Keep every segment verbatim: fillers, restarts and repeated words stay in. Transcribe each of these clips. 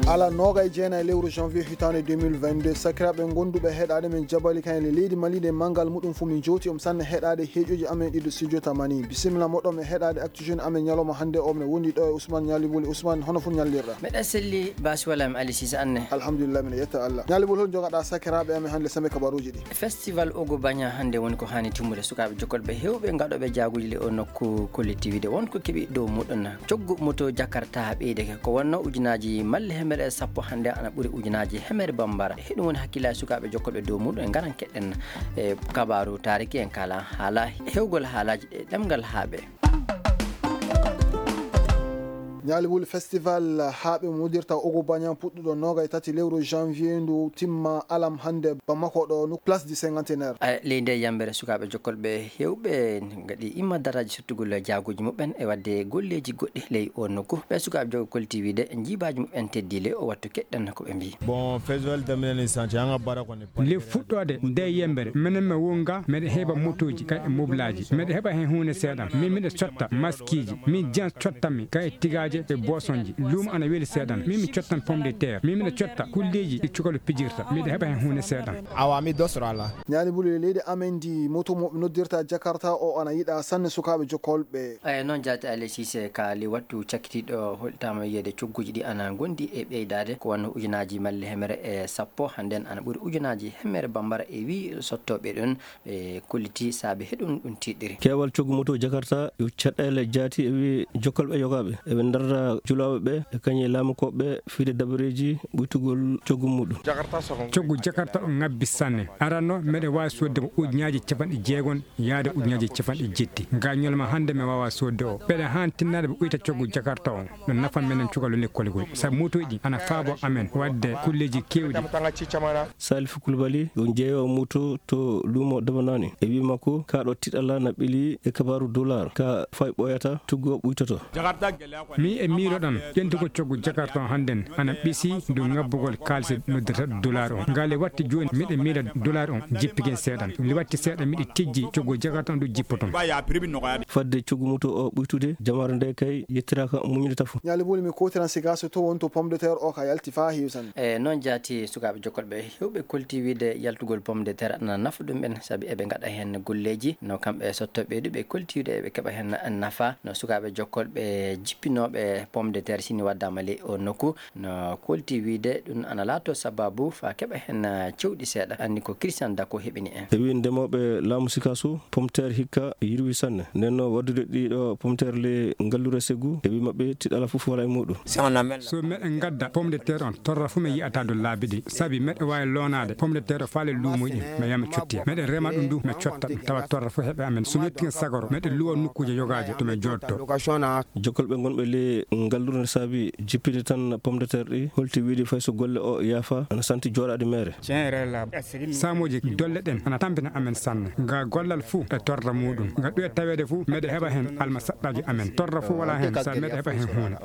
ala noga jena e lewru janvier hitande deux mille vingt-deux sakiraɓe gonduɓe heɗade men jabali kayen le leydi mali de mangal muɗum fu min joti om sanne heɗade heeƴoji amen ɗiɗo studio tamani bisimilla moɗon e heɗade actu jeune amen ñalawma hande o ne wondi ɗo e Ousmane Ñalibol. Ousmane hono fu ñallirɗa? meɗa selli basi walami Ali Cissé anne. alhamdulillah mine yetta Allah. Ñalibol hol jogaɗa sakiraɓe amen hande sembe kabaruji ɗi? Festival Ogo Bagna hande woni ko hani timmude sukaɓe jokkolɓe hewɓe gaɗoɓe jaguji le o nokku collectivité wonko keeɓi dow muɗum coggu moto Jakarta ɓeydeke ko wonno ujunaji malle hemere sappo hande ana ɓuuri ujunaji hemere bambara heɗum woni hakkillaji sukaɓe jokkolɓe dow muɗum en garan keɗɗen e kabaru tariki en kala haala hewgol haalaji ɗe ɗemgal haaɓe. Ñalibol festival haaɓe mudirta Ogo Bagna puɗɗuɗo noga e tati lewru janvier ndu timma alam hande Bamako ɗo no place du cinquantenaire. leydi nde yambere sukaɓe jokkolɓe hewɓe gaɗi imma daraji sottugol jaguji muɓen e wadde golleji goɗɗi ley o nokku ɓe sukaɓe jogo koltivi de jibaji muɓen teddile o wattu keɗɗen ko ɓe mbi. Bon festival daminen santi anga bara ko ne le fuɗɗode nde yembere minen me wonga meɗe heɓa motoji kay e moblaji meɗe heɓa hen hunde seeɗan min miɗe cotta maskiji min jan cottami kay tigaji e bosonji luumo ana weeli seeɗan min mi cottan pomme de terre min miɗe cotta kulleji ɗi cukalo pijirta miɗe heɓa hen hunde seeɗan awami dosro ala. Ñalibol leydi amen di moto moɓe noddirta Jakarta o ana yiɗa sanne sukaɓe jokkolɓe. eyi noon jaati Ali Cissé ka li wattu cakkitiɗo holtama yiyede cogguji ɗi ana gondi e ɓeydade ko wonno ujunaji malle hemere e sappo hannden ana ɓuuri ujunaji hemere bambara e wi sottoɓe ɗon ɓe kolliti saabi heɗum ɗum tiɗɗiri. kewal coggu moto Jakarta yo caɗɗele jaati e wi jokkolɓe yogaɓe eɓe darda julaɓe ɓe e kañe laamukoɓe fiide dabareji ɓuytugol coggu muɗum. coggu Jakarta o ngabbi sanne aranno meɗe wawi sodde ko ujunaji capanɗe jeegon yaade ujunaji capanɗe jetti gañolma hande mi wawa sodde o ɓeɗe han tinnade ɓe ɓuyta coggu Jakarta o ɗo nafan menen cugalo lekkoligol saabu motoji ɗi ana faabo amen wadde kulleji kewɗi. Salif Koulibaly yo jeeyo moto to luumo dabanani e wi makko kaɗo tiɗala na ɓili e kabaru dollar ka fay ɓoyata tuggo ɓuytoto. mi e miiroɗon ƴentugo coggu Jakarta o hannden ana ɓisi du ngabbugol kalse noddata dollar o ngale watti joni miɗe miira dollar on jippike seeɗan li watti seeɗa miɗe tijji coggu Jakarta on du jippoton fadde coggu moto o ɓuytude jamare nde kay yettiraka muñude tafo. Ñalibol mi kotiran siga so to wonto pomme de terre o ka yalti fa heewi tan. e noon jaati sukaɓe jokkolɓe hewɓe koltiwide yaltugol pomme de terre ana nafa ɗum ɓen saabi eɓe gaɗa hen golleji no kamɓe sottoɓe ɗuɓe koltiwide eɓe keɓa hen nafa no sukaɓe jokkolɓe jippinoɓe pomme de terre sini waddama ley o nokku no kolti wiide ɗum ana laato sababu fa keɓa hen cewɗi seeɗa anni ko Christian Dako heɓini en. e wi ndemoɓe laamu sikaso pomme de terre hikka yirwi sanne nden no waddude ɗiɗo pomme de terre le ngallure seggu e wi mabɓe tiɗala foof wala e muɗum. so meɗen gadda pomme de terre on torra fu min yiyata do laabi ɗi saabi meɗe wawi lonade pomme de terre o faale luumuji mi yama cottiya meɗen rema ɗum du mi cotta ɗum tawa torra fu heeɓe amen so mettigi sagoro meɗen luwa nokkuji yogaji to min jodto. jokkolɓe gonɓe le ngallure saabi jippide tan pomme de terre ɗi holti wiide fay so golle o yaafa ana santi joɗade mere. samoji dolle ɗen ana tampina amen sanne ga gollal fuu e torra muɗum ga ɗuye tawede fuu meɗe heɓa hen alma saɗɗaji amen torra fuu wala hen sa meɗe heɓa hen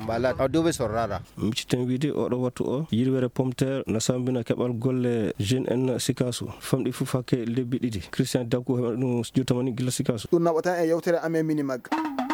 hunde. micciten wiide oɗo wattu o yirwere pomme de terre no sambina keɓal golle jeune en sikaso famɗi foof hakke lebbi ɗiɗi Christian Dako heɓa ɗum jottamani gila sikaso. ɗum naɓata e yewtere amen mini magga.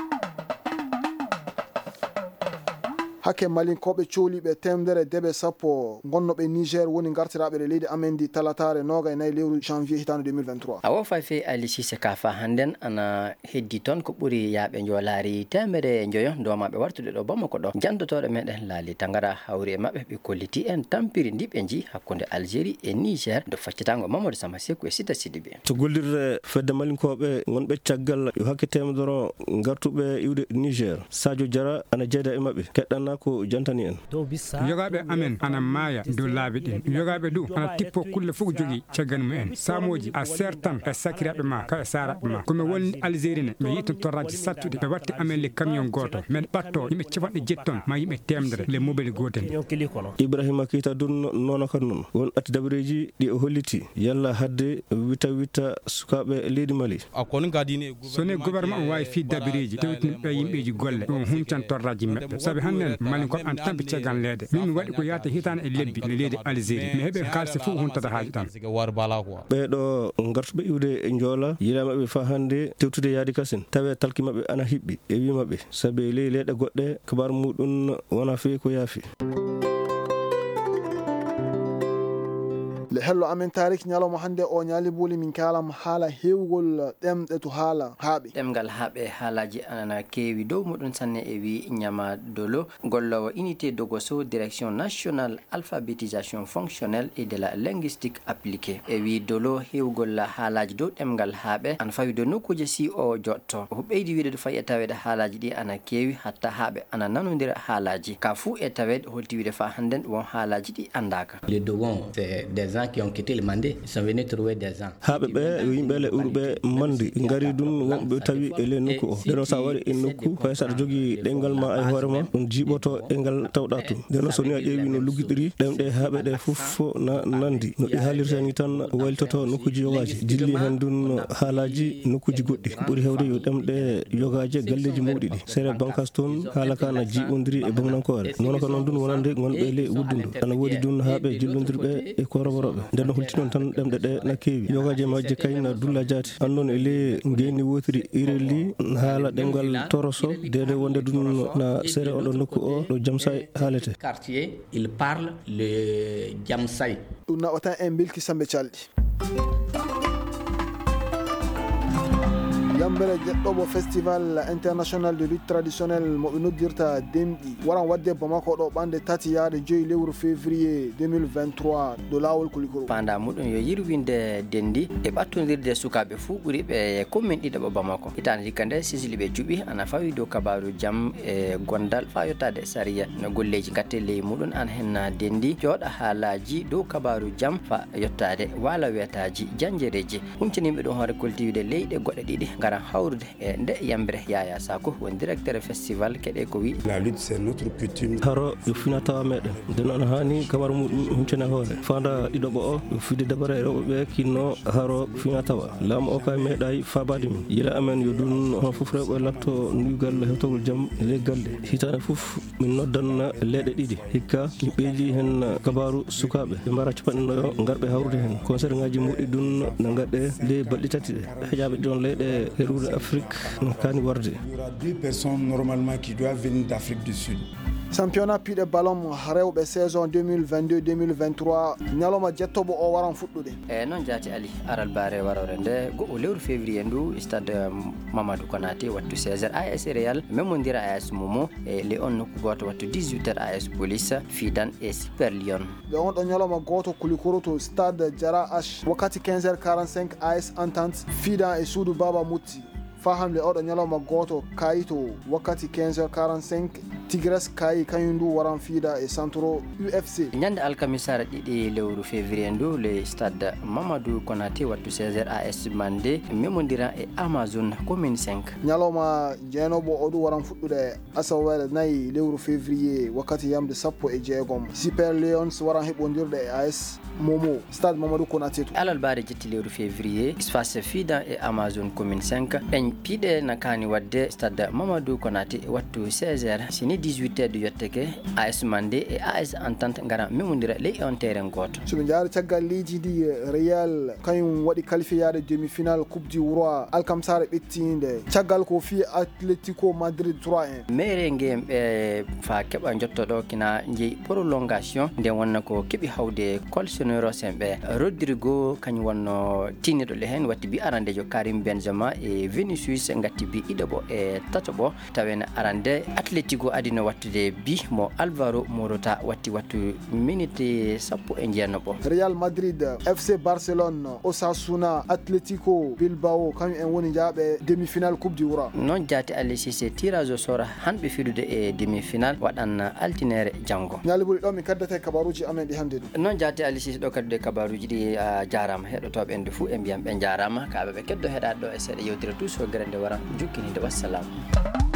hakke malinkoɓe cooliɓe temdere deɓe sappo gonnoɓe Niger woni gartiraɓe e leydi amen di talatare noga e nayyi lewru janvier hitande deux mille vingt-trois. awo fay fe Ali Cissé ka fa hannden ana heddi toon ko ɓuuri yaaɓe joolaari temere joyo domaɓe wartude ɗo Bamako ɗo jandotoɗo meɗen laali tangara hawri e maɓɓe ɓe kolliti en tampiri ndi ɓe ji hakkunde Algérie e Niger do faccitango Mamadou Sama Sekou e Sita Sidibé. to gollirde fedde malinkoɓe gonɓe caggal yo hakke temedoro gartuɓe iwde Niger Sadio Diarra ana jeeda e maɓɓe keɗɗan ko jantani en. yogaɓe amen ana maaya dow laabi ɗin yogaɓe du ana tippo kulle fof jogui caggal mumen samoji a sertan e sakiraɓe ma ka e saraɓe ma komi woni Algérie ne mi yitto torraji sattuɗe ɓe watti amen le camion goto men ɓatto yimɓe capanɗe jetton ma yimɓe temdere le mobile gotel. Ibrahima Keita dun nono kan noon won atti dabareji ɗi o holliti yalla hadde witta witta sukaɓe leydi Mali. sone gouvernement o wawi fi dabareji tewtiniɓe yimɓeji golle ɗum huncan torraji maɓɓe saabi hannden mali ko an tampi caggal leede min mi waɗi ko yahata hitane e lebbi ne leydi Algérie mi heeɓe kalse fof huntada haaji tan. ɓeɗo gartuɓe iwde e joola yiilamaɓe fa hannde tewtude yaadi kasen tawe talki maɓɓe ana hiɓɓi e wi maɓɓe saabi ley leyɗe goɗɗe kabaru muɗum wona fewi ko yaafi. hello amen tarik nyaloma hande o nyali buli min kalam hala hewgol demde to hala haabe demgal haabe halaji anana kewi dow mudun sanne e wi nyama dolo gollowo unité de goso direction nationale alphabétisation fonctionnelle et de la linguistique appliquée e wi dolo hewgol halaji dow demgal haabe an fawi do nokkuje si o jotto o beydi wiide do fay e tawede halaji di ana kewi hatta haabe ana nanodira halaji ka fu e tawede holti wiide fa handen won halaji di andaka les dogons c'est des gens qui ont quitté le mandé ils sont venus trouver des gens haabe be yimbe le urbe mandi ngari dun wonbe tawi e le nokku o deno sa wari e nokku fa sa jogi dengal ma ay horema on jiboto e ngal tawda tu deno so ni a jeewi no lugidiri demde haabe de fuf na nandi no di halirta ni tan waltoto nokkuji yogaji dilli hen dun halaji nokkuji goddi buri hewde yo demde yogaje galleji mawdidi sere bankas ton hala kana jibondiri e bamnankore non ko non dun wonande gonbe le wuddundu ana wodi dun haabe jillondirbe e koroborobe den hultinon tan demde de na kewi yogaje majje kayna dulla jati andon e le ngeni wotiri ireli hala dengal toroso dede wonde dun na sere odo nokku o do jamsay halete quartier il parle le jamsay duna ota en bilki sambe caldi yambere jeddobo festival international de lutte traditionnelle mo noddirta demdi waran wadde Bamako do bande tati yaade joyi lewru février deux mille vingt-trois do lawol kulikoro panda mudun yo yirwinde dendi e battondirde sukabe fu buri be commune dido Bamako itani dikande sisili be jubi ana fawi do kabaru jam e gondal fayotade sariya no golleji gatelle mudun an henna dendi joda halaji do kabaru jam fa yottade wala wetaji janjereji humtinimbe do hore kultiwide leyde godde didi ngara hawrude e nde yambere yaya sako won directeur festival kede ko wi la lutte c'est notre coutume haro yo finata meden denon hani kabaru mudum humtina hore fanda dido bo o fide dabare rewbe kinno haro finata wa lam o kay meday fabadi min yila amen yo dun on fufre bo lapto nugal hetogol jam le galle hitane fuf min noddan lede didi hikka beji hen kabaru sukabe be mara cipanno ngarbe hawrude hen concert ngaji mudi dun na ngadde le baldi tati hajabe don lede Rue d'Afrique, Kani Warde. Il y aura deux personnes normalement qui doivent venir d'Afrique du Sud. Championnat pied de ballon rewbe saison deux mille vingt-deux deux mille vingt-trois nyaloma jettobo o waran fuddude e non jati ali aral bare warore nde go o lewru février ndu stade Mamadou Konaté wattu seize heures A S Real memondira A S Momo e le on nokku goto wattu dix-huit heures A S Police Fidan e Super Lyon de on do nyaloma goto kulikoro to stade Jara H wakati quinze heures quarante-cinq A S Entente Fidan e Soudou Baba Mouti faham le odo nyaloma goto kayito wakati quinze heures quarante-cinq Tigres kay kanyundu waran fida e Centro U F C nyande alkamisara didi lewru février ndu le stade Mamadou Konaté wattu seize heures A S Mandé memondira e Amazon commune cinq nyaloma jenobo odu waran fuddude asawere nay lewru février wakati yamde sappo e jeegom Super Lions waran hebondirde e A S Momo stade Mamadou Konaté alal bare jetti lewru février espace fida e Amazon commune cinq en pide nakani wadde stade Mamadou Konaté wattu seize heures sini dix-huit heures du yotteke A S Mandé et A S Entente ngara memondira ley on terrain goto so be jaar tagal liji di Real kanyum wadi qualifié demi-finale coupe du roi alkamsare bettinde tagal ko fi Atlético Madrid trois un mere ngem e fa keba jottodo kina nji prolongation de wonna ko kebi hawde colchonero sembe Rodrigo kany wonno tinido le hen watti bi arande jo Karim Benzema e Vinicius ngati bi idobo e tatobo tawena arande Atlético adino wattude bi mo Alvaro Morata watti wattu minute sappo e jennobo Real Madrid F C Barcelone Osasuna Atlético Bilbao kam en woni jaabe demi-finale coupe du roi non jati ali Cissé tirage au sort hanbe fidude e demi-finale wadan altinere jango nyalibul do mi kaddata kabaruji amen di hande non jati ali Cissé do kadde kabaruji di jarama hedotobe en fu e mbiyam be jarama kaabe be keddo hedaado e sede yewtira tout so grande wara jukkini de wassalam